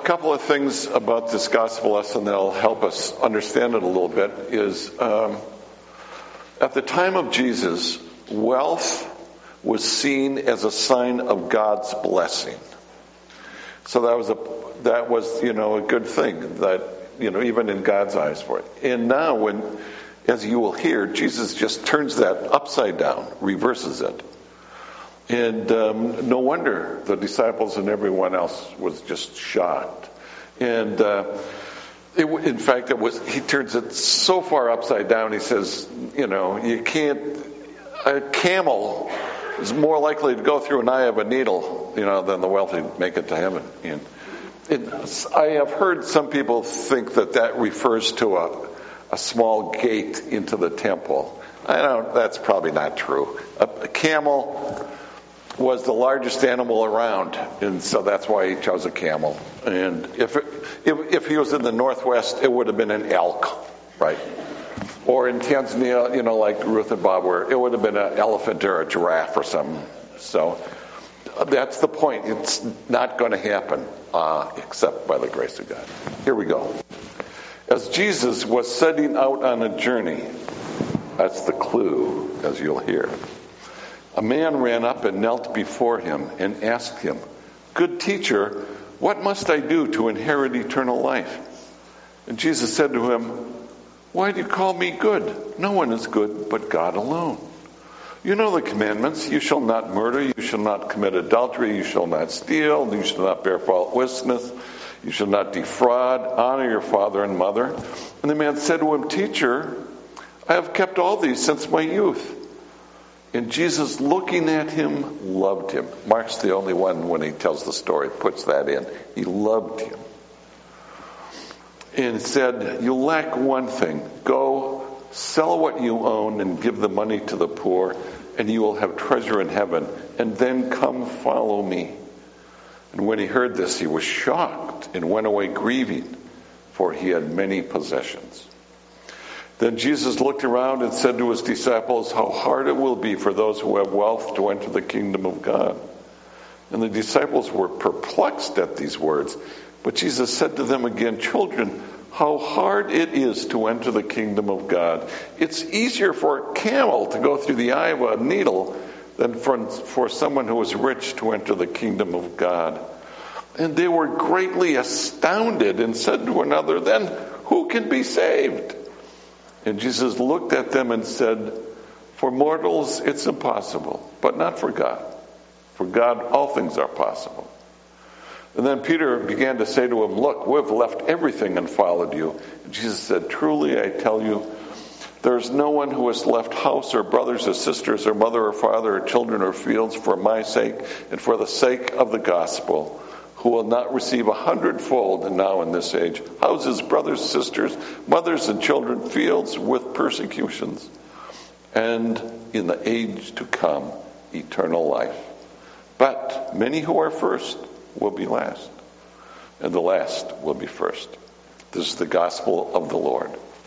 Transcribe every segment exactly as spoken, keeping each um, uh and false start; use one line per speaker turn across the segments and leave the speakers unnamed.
couple of things about this gospel lesson that'll help us understand it a little bit is um, at the time of Jesus, wealth was seen as a sign of God's blessing. So that was a that was you know a good thing that you know even in God's eyes for it. And now, when as you will hear, Jesus just turns that upside down, reverses it. And um, no wonder the disciples and everyone else was just shocked. And uh, it, in fact, it was he turns it so far upside down. He says, you know, you can't. A camel is more likely to go through an eye of a needle, you know, than the wealthy make it to heaven. And it, I have heard some people think that that refers to a, a small gate into the temple. I don't. That's probably not true. A, a camel was the largest animal around, and so that's why he chose a camel. And if it, if, if he was in the Northwest, it would have been an elk, right? Or in Tanzania, you know, like Ruth and Bob were, it would have been an elephant or a giraffe or something. So that's the point. It's not going to happen uh, except by the grace of God. Here we go. As Jesus was setting out on a journey, that's the clue, as you'll hear. A man ran up and knelt before him and asked him, "Good teacher, what must I do to inherit eternal life?" And Jesus said to him, "Why do you call me good? No one is good but God alone. You know the commandments. You shall not murder. You shall not commit adultery. You shall not steal. You shall not bear false witness. You shall not defraud. Honor your father and mother." And the man said to him, "Teacher, I have kept all these since my youth." And Jesus, looking at him, loved him. Mark's the only one, when he tells the story, puts that in. He loved him. And said, "You lack one thing. Go, sell what you own and give the money to the poor, and you will have treasure in heaven. And then come follow me." And when he heard this, he was shocked and went away grieving, for he had many possessions. Then Jesus looked around and said to his disciples, "How hard it will be for those who have wealth to enter the kingdom of God." And the disciples were perplexed at these words. But Jesus said to them again, "Children, how hard it is to enter the kingdom of God. It's easier for a camel to go through the eye of a needle than for, for someone who is rich to enter the kingdom of God." And they were greatly astounded and said to one another, "Then who can be saved?" And Jesus looked at them and said, "For mortals it's impossible, but not for God. For God all things are possible." And then Peter began to say to him, "Look, we've left everything and followed you." And Jesus said, "Truly I tell you, there is no one who has left house or brothers or sisters or mother or father or children or fields for my sake and for the sake of the gospel, who will not receive a hundredfold and now in this age, houses, brothers, sisters, mothers and children, fields with persecutions, and in the age to come, eternal life. But many who are first will be last, and the last will be first." This is the gospel of the Lord.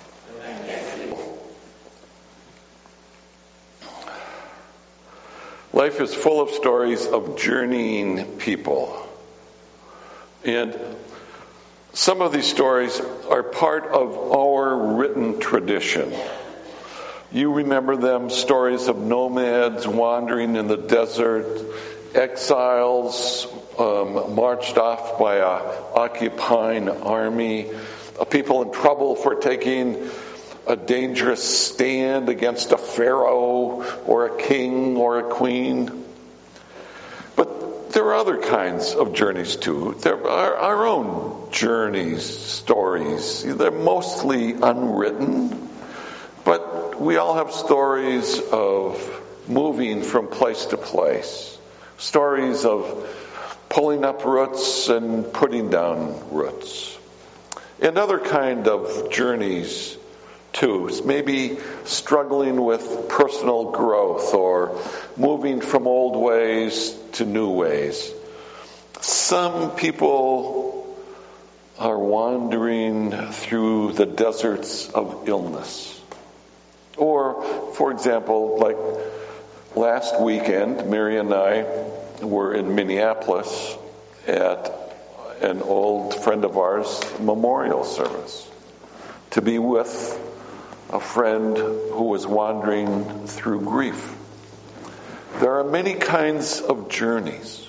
Life is full of stories of journeying people. And some of these stories are part of our written tradition. You remember them, stories of nomads wandering in the desert, exiles um, marched off by a occupying army, uh, people in trouble for taking a dangerous stand against a pharaoh or a king or a queen. But there are other kinds of journeys too. There are our own journeys, stories. They're mostly unwritten, but we all have stories of moving from place to place. Stories of pulling up roots and putting down roots. And other kind of journeys too. Maybe struggling with personal growth or moving from old ways to new ways. Some people are wandering through the deserts of illness. Or, for example, like last weekend, Mary and I were in Minneapolis at an old friend of ours memorial service, to be with a friend who was wandering through grief. There are many kinds of journeys.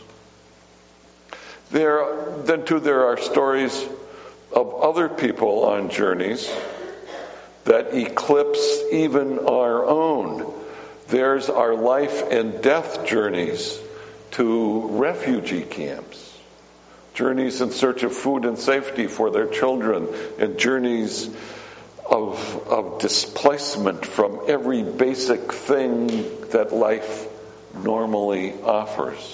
There, then too, there are stories of other people on journeys that eclipse even our own. There's our life and death journeys to refugee camps, journeys in search of food and safety for their children, and journeys of, of displacement from every basic thing that life normally offers.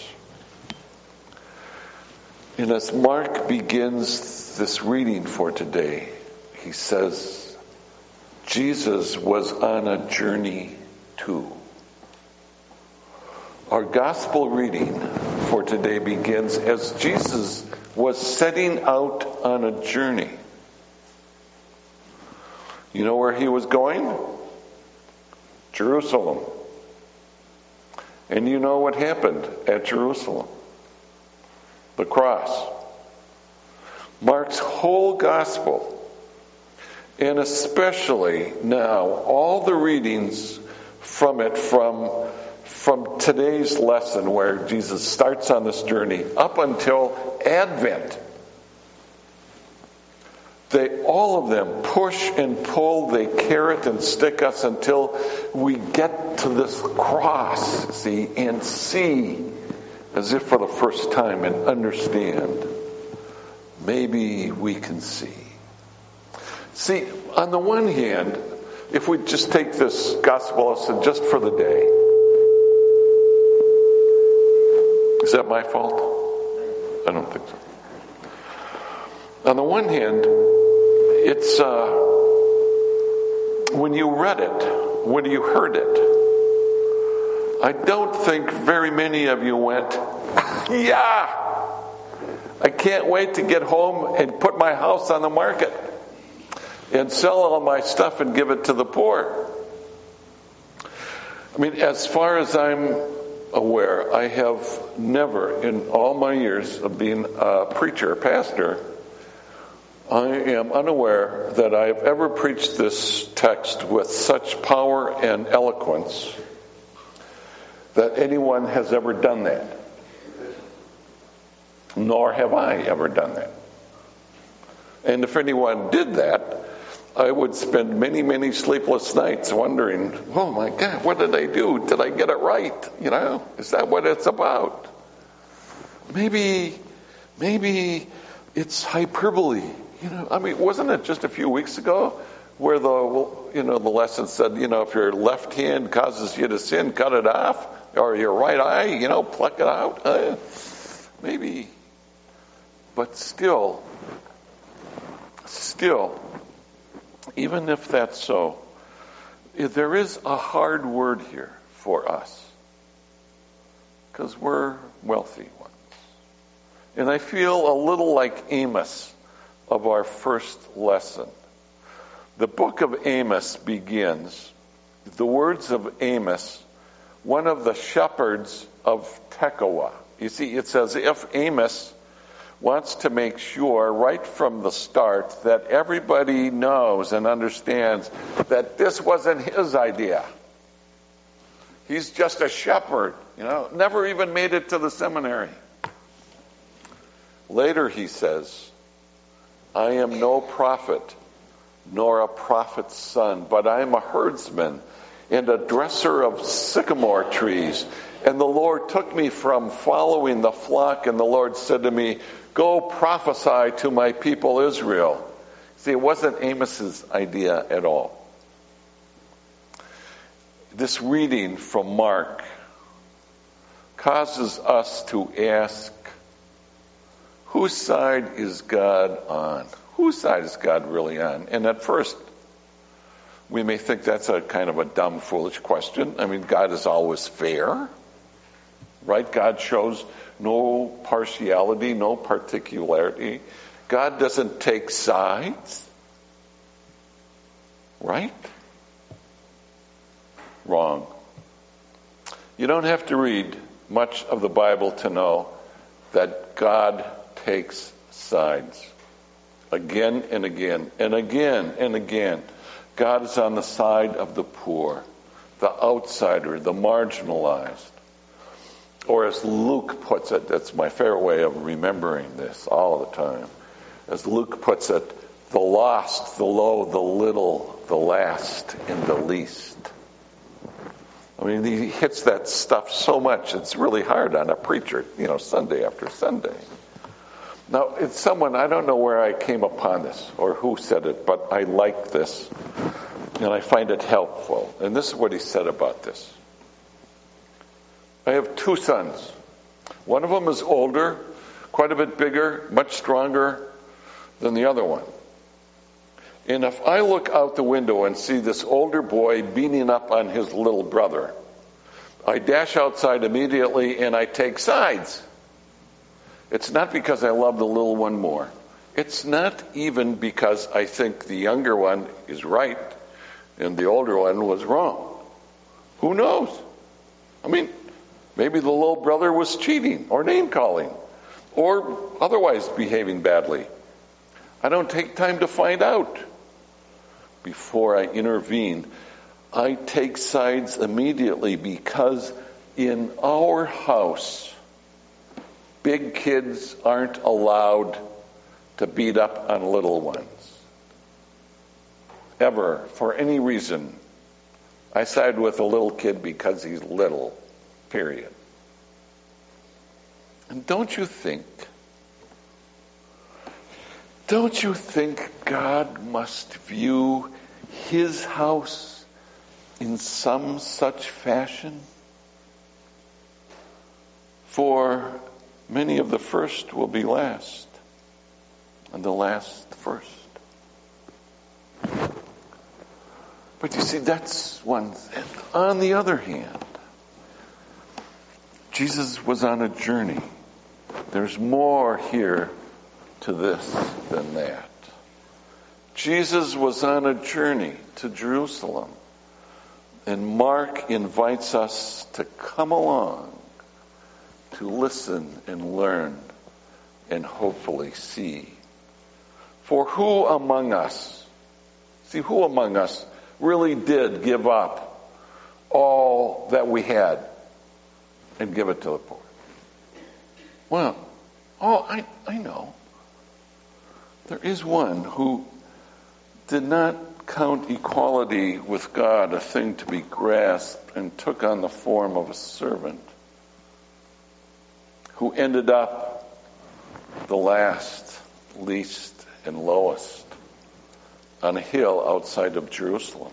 And as Mark begins this reading for today, he says, Jesus was on a journey too. Our gospel reading for today begins as Jesus was setting out on a journey. You know where he was going? Jerusalem. And you know what happened at Jerusalem? The cross. Mark's whole gospel, and especially now all the readings from it, from, from today's lesson where Jesus starts on this journey up until Advent, they all of them push and pull, they carrot and stick us until we get to this cross, see, and see as if for the first time and understand. Maybe we can see. See, on the one hand, if we just take this gospel lesson just for the day, is that my fault? I don't think so. On the one hand, it's uh, when you read it, when you heard it, I don't think very many of you went, yeah, I can't wait to get home and put my house on the market and sell all my stuff and give it to the poor. I mean, as far as I'm aware, I have never, in all my years of being a preacher, pastor, I am unaware that I have ever preached this text with such power and eloquence that anyone has ever done that. Nor have I ever done that. And if anyone did that, I would spend many, many sleepless nights wondering, oh my God, what did I do? Did I get it right? You know, is that what it's about? Maybe, maybe it's hyperbole. You know, I mean, wasn't it just a few weeks ago where the, you know, the lesson said, you know, if your left hand causes you to sin, cut it off, or your right eye, you know, pluck it out. Uh, maybe, but still, still, even if that's so, there is a hard word here for us because we're wealthy ones. And I feel a little like Amos of our first lesson. The book of Amos begins, the words of Amos, one of the shepherds of Tekoa. You see, it's as if Amos wants to make sure right from the start that everybody knows and understands that this wasn't his idea. He's just a shepherd, you know, never even made it to the seminary. Later he says, I am no prophet, nor a prophet's son, but I am a herdsman and a dresser of sycamore trees. And the Lord took me from following the flock, and the Lord said to me, go prophesy to my people Israel. See, it wasn't Amos's idea at all. This reading from Mark causes us to ask, whose side is God on? Whose side is God really on? And at first, we may think that's a kind of a dumb, foolish question. I mean, God is always fair, right? God shows no partiality, no particularity. God doesn't take sides, right? Wrong. You don't have to read much of the Bible to know that God takes sides. Again and again and again and again. God is on the side of the poor, the outsider, the marginalized. Or as Luke puts it, that's my favorite way of remembering this all the time. As Luke puts it, the lost, the low, the little, the last, and the least. I mean, he hits that stuff so much, it's really hard on a preacher, you know, Sunday after Sunday. Now, it's someone, I don't know where I came upon this or who said it, but I like this and I find it helpful. And this is what he said about this. I have two sons. One of them is older, quite a bit bigger, much stronger than the other one. And if I look out the window and see this older boy beating up on his little brother, I dash outside immediately and I take sides. It's not because I love the little one more. It's not even because I think the younger one is right and the older one was wrong. Who knows? I mean, maybe the little brother was cheating or name-calling or otherwise behaving badly. I don't take time to find out before I intervene. I take sides immediately because in our house, big kids aren't allowed to beat up on little ones. Ever, for any reason. I side with a little kid because he's little, period. And don't you think, don't you think God must view his house in some such fashion? For many of the first will be last, and the last first. But you see, that's one thing. On the other hand, Jesus was on a journey. There's more here to this than that. Jesus was on a journey to Jerusalem. And Mark invites us to come along, to listen and learn and hopefully see. For who among us, see who among us really did give up all that we had and give it to the poor? Well, oh, I, I know. There is one who did not count equality with God a thing to be grasped and took on the form of a servant, who ended up the last, least, and lowest on a hill outside of Jerusalem.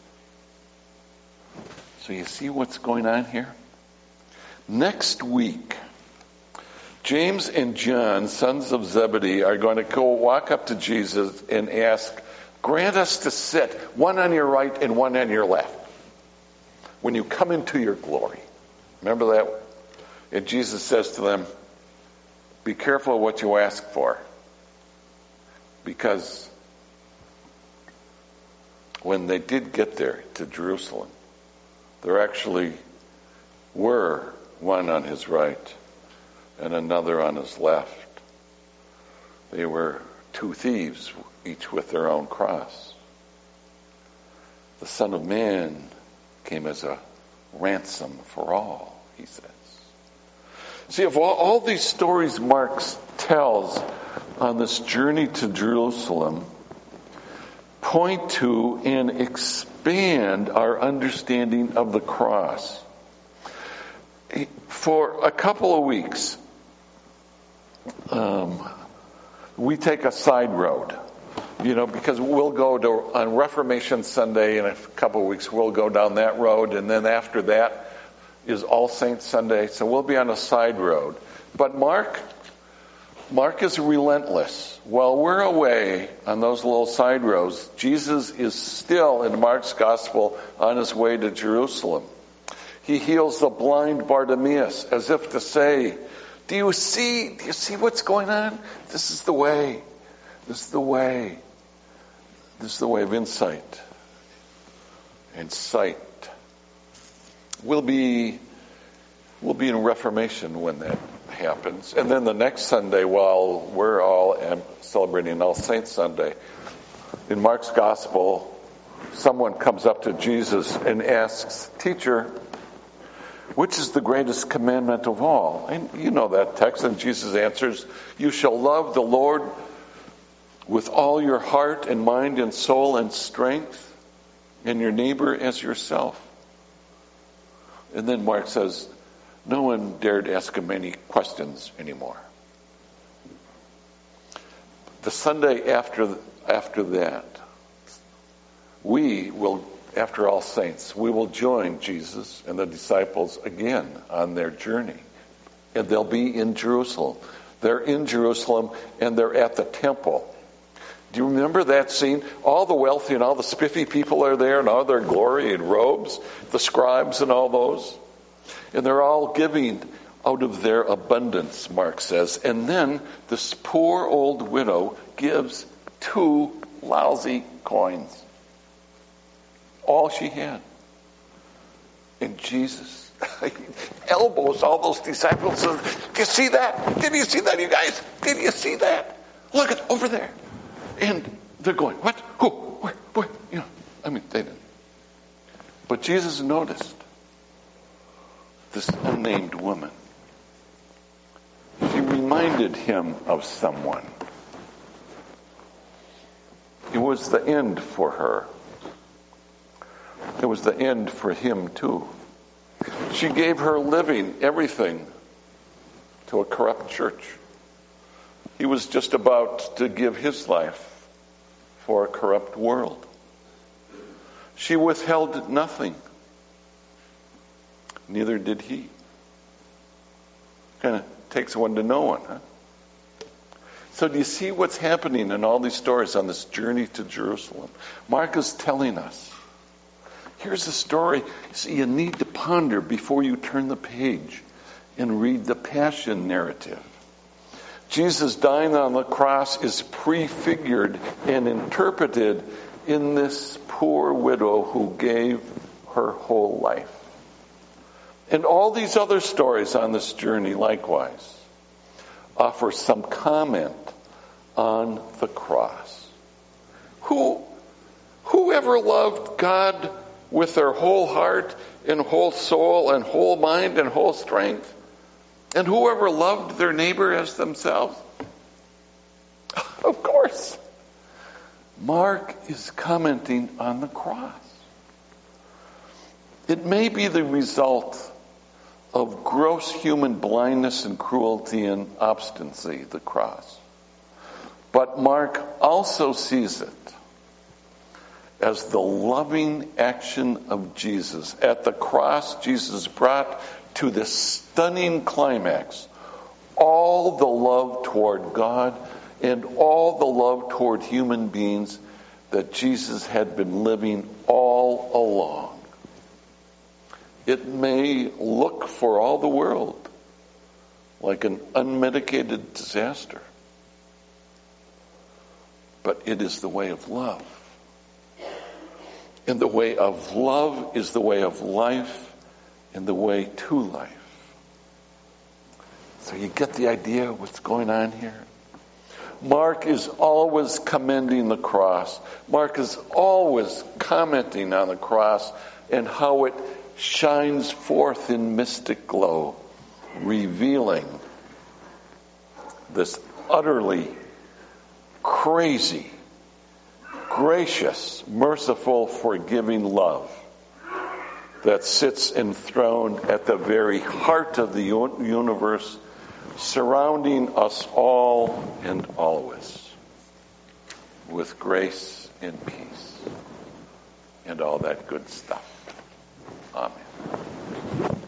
So you see what's going on here? Next week, James and John, sons of Zebedee, are going to go walk up to Jesus and ask, grant us to sit, one on your right and one on your left, when you come into your glory. Remember that? And Jesus says to them, be careful of what you ask for. Because when they did get there to Jerusalem, there actually were one on his right and another on his left. They were two thieves, each with their own cross. The Son of Man came as a ransom for all, he says. See, of all, all these stories Mark tells on this journey to Jerusalem point to and expand our understanding of the cross. For a couple of weeks, um, we take a side road, you know, because we'll go to, on Reformation Sunday in a couple of weeks, we'll go down that road, and then after that is All Saints Sunday, so we'll be on a side road. But Mark, Mark is relentless. While we're away on those little side roads, Jesus is still in Mark's gospel on his way to Jerusalem. He heals the blind Bartimaeus as if to say, do you see, do you see what's going on? This is the way. This is the way. This is the way of insight and sight. We'll be, we'll be in Reformation when that happens. And then the next Sunday, while we're all celebrating All Saints Sunday, in Mark's Gospel, someone comes up to Jesus and asks, "Teacher, which is the greatest commandment of all?" And you know that text, and Jesus answers, "You shall love the Lord with all your heart and mind and soul and strength, and your neighbor as yourself." And then Mark says, no one dared ask him any questions anymore. The Sunday after after that, we will, after All Saints, we will join Jesus and the disciples again on their journey. And they'll be in Jerusalem. They're in Jerusalem and they're at the temple. Do you remember that scene? All the wealthy and all the spiffy people are there, and all their glory and robes, the scribes and all those. And they're all giving out of their abundance, Mark says. And then this poor old widow gives two lousy coins. All she had. And Jesus elbows all those disciples and says, "Do you see that? Did you see that, you guys? Did you see that? Look, it's over there." And they're going, "What? Who? Where? Where?" You know, I mean, they didn't. But Jesus noticed this unnamed woman. She reminded him of someone. It was the end for her. It was the end for him too. She gave her living, everything, to a corrupt church. He was just about to give his life for a corrupt world. She withheld nothing. Neither did he. Kind of takes one to know one, huh? So do you see what's happening in all these stories on this journey to Jerusalem? Mark is telling us. Here's a story so you need to ponder before you turn the page and read the Passion narrative. Jesus dying on the cross is prefigured and interpreted in this poor widow who gave her whole life. And all these other stories on this journey likewise offer some comment on the cross. Who, whoever loved God with their whole heart and whole soul and whole mind and whole strength, and whoever loved their neighbor as themselves? Of course. Mark is commenting on the cross. It may be the result of gross human blindness and cruelty and obstinacy, the cross. But Mark also sees it as the loving action of Jesus. At the cross, Jesus brought to this stunning climax all the love toward God and all the love toward human beings that Jesus had been living all along. It may look for all the world like an unmitigated disaster, but it is the way of love. And the way of love is the way of life and the way to life. So you get the idea of what's going on here? Mark is always commending the cross. Mark is always commenting on the cross and how it shines forth in mystic glow, revealing this utterly crazy, gracious, merciful, forgiving love that sits enthroned at the very heart of the universe, surrounding us all and always with grace and peace and all that good stuff. Amen.